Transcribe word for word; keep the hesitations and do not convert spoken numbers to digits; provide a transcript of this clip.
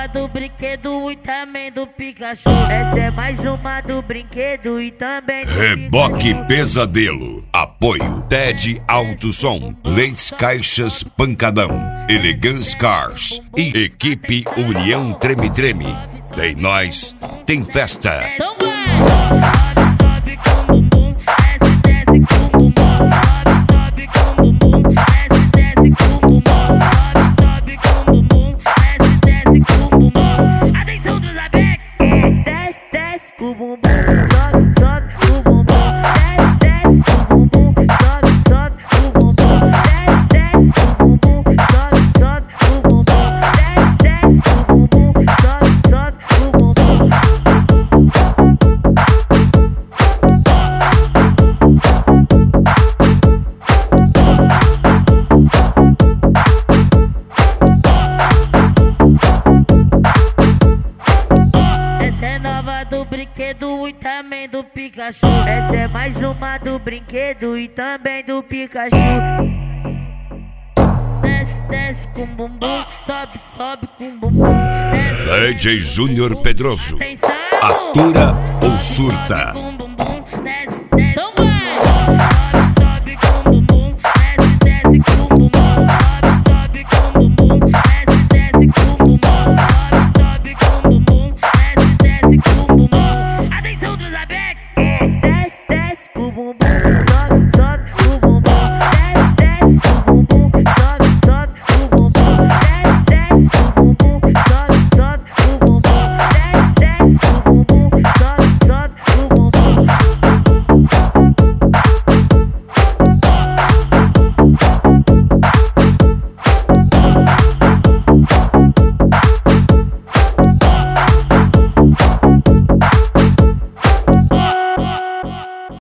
nova do brinquedo e também do Pikachu. Essa é mais uma do brinquedo e também do Reboque Pikachu. Pesadelo. Apoio Ted Alto Som, Lentes Caixas Pancadão, Elegance Cars e Equipe União Treme Treme. Tem nós, tem festa. Então vai! Sobe, sobe com o bumbum, desce, desce com o bumbum. Sobe, sobe com o bumbum, desce, desce com o bumbum. Sobe, sobe com o bumbum, desce, desce com o bumbum. Atenção dos abex! Desce, desce com o bumbum. Sobe, sobe com o bumbum. Desce, desce com o bumbum. Sobe, sobe com o bumbum. Desce, desce com o bumbum. Sobe, sobe com o bumbum. Desce, desce com o bumbum. Sobe, sobe com o bumbum. Essa é nova do brinquedo e também do Pikachu. Essa é mais uma do brinquedo e também do Pikachu. Desce, desce com bumbum, sobe, sobe com bumbum. Desce, D J Júnior Pedroso. atenção! Atura ou surta?